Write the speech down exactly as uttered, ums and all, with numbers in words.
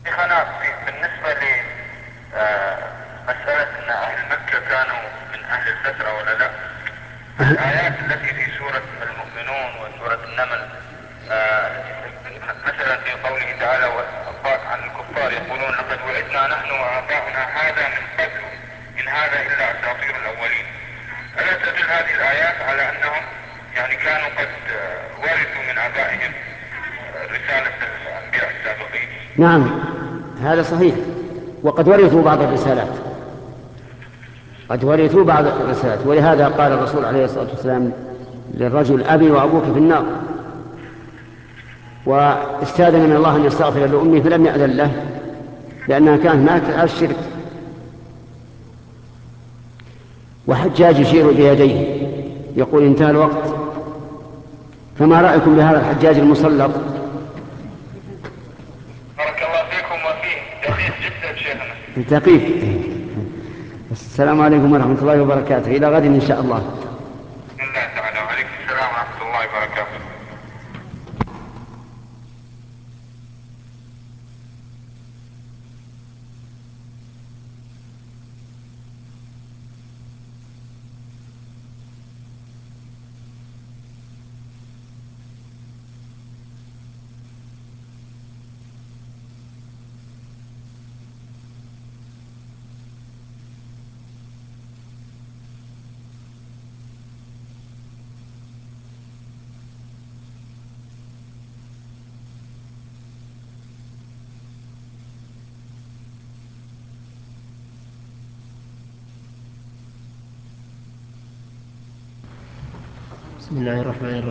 شيخنا في- بالنسبة لمسألة أن أهل مكة كانوا من أهل الفترة ولا لا، أهل الآيات التي في سورة المؤمنون وسورة النمل، آه، مثلا في قوله تعالى والله عن الكفار يقولون لقد وعدنا نحن وآباؤنا هذا من قبل إن هذا إلا أساطير الأولين، ألا تدل هذه الآيات على أنهم يعني كانوا قد آه، ورثوا من آبائهم آه، رسالة الأنبياء السابقين؟ نعم، هذا صحيح. وقد ورثوا بعض الرسالات، قد ورثوا بعض الرسالات، ولهذا قال الرسول عليه الصلاة والسلام للرجل: أبي وأبوك في النار. واستأذن من الله أن يستغفر لأمه فلم يأذن له، لأنها كانت ماتت على الشرك. وحجاج يشير بيديه يقول: انتهى الوقت. فما رأيكم بهذا الحجاج المسلط؟ بارك الله فيكم وفيه دقيق جدا شيخنا. دقيق. السلام عليكم ورحمة الله وبركاته، إلى غد إن شاء الله. بسم الله تعالى، وعليكم السلام ورحمة الله وبركاته. بسم الله الرحمن الرحيم.